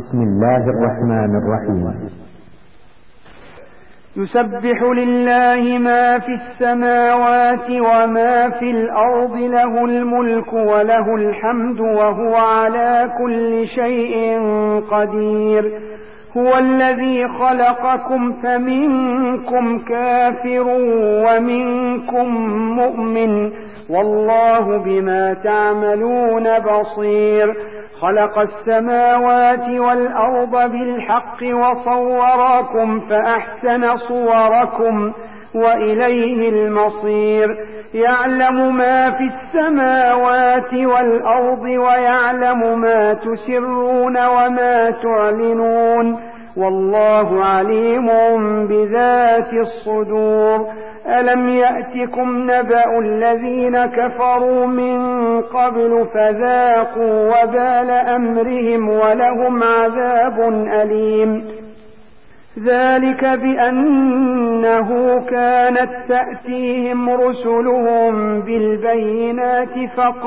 بسم الله الرحمن الرحيم. يسبح لله ما في السماوات وما في الأرض، له الملك وله الحمد وهو على كل شيء قدير. هو الذي خلقكم فمنكم كافر ومنكم مؤمن، والله بما تعملون بصير. خلق السماوات والأرض بالحق وصوركم فأحسن صوركم وإليه المصير. يعلم ما في السماوات والأرض ويعلم ما تسرون وما تعلنون، والله عليم بذات الصدور. ألم يأتكم نبأ الذين كفروا من قبل فذاقوا وبال أمرهم ولهم عذاب أليم. ذلك بأنه كانت تأتيهم رسلهم بالبينات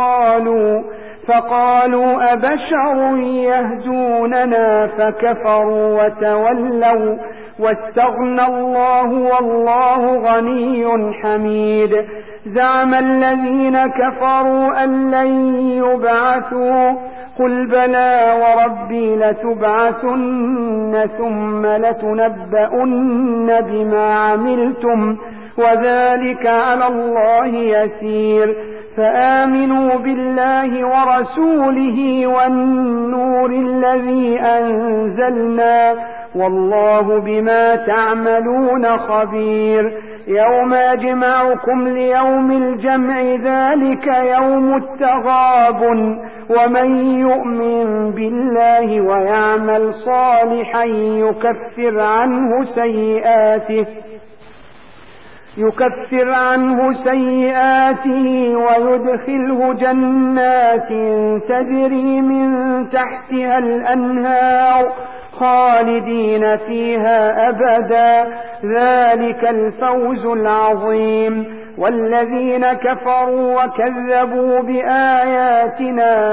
فقالوا أبشر يهدوننا فكفروا وتولوا واستغنى الله والله غني حميد. زعم الذين كفروا أن لن يبعثوا، قل بلى وربي لتبعثن ثم لتنبؤن بما عملتم وذلك على الله يسير. فآمنوا بالله ورسوله والنور الذي أنزلنا، والله بما تعملون خبير. يوم يجمعكم ليوم الجمع، ذلك يوم التغابن. ومن يؤمن بالله ويعمل صالحا يكفر عنه سيئاته ويدخله جنات تجري من تحتها الأنهار خالدين فيها أبدا، ذلك الفوز العظيم. والذين كفروا وكذبوا بآياتنا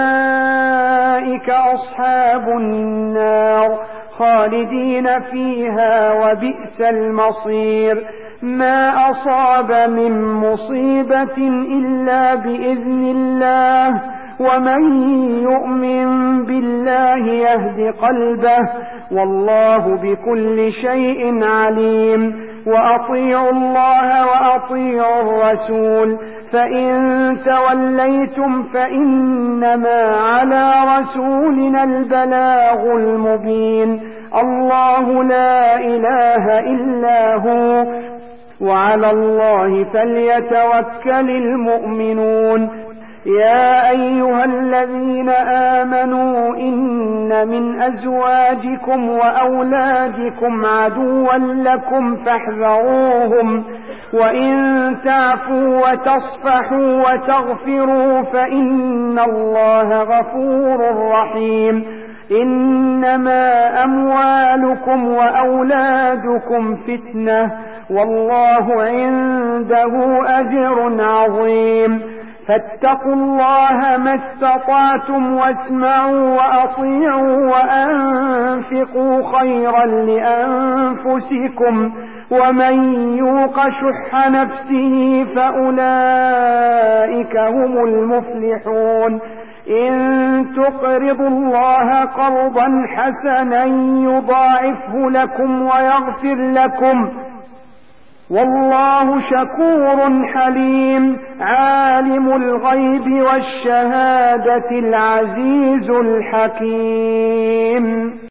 أولئك أصحاب النار خالدين فيها وبئس المصير. ما أصاب من مصيبة إلا بإذن الله، ومن يؤمن بالله يهد قلبه، والله بكل شيء عليم. وأطيعوا الله وأطيعوا الرسول، فإن توليتم فإنما على رسولنا البلاغ المبين. الله لا إله إلا هو، وعلى الله فليتوكل المؤمنون. يا أيها الذين آمنوا إن من أزواجكم وأولادكم عدوا لكم فاحذروهم، وإن تعفوا وتصفحوا وتغفروا فإن الله غفور رحيم. إنما أموالكم وأولادكم فتنة، والله عنده أجر عظيم. فاتقوا الله ما استطعتم واسمعوا وأطيعوا وأنفقوا خيرا لأنفسكم، ومن يوق شح نفسه فأولئك هم المفلحون. إن تقرضوا الله قرضا حسنا يضاعفه لكم ويغفر لكم، والله شكور حليم. عالم الغيب والشهادة العزيز الحكيم.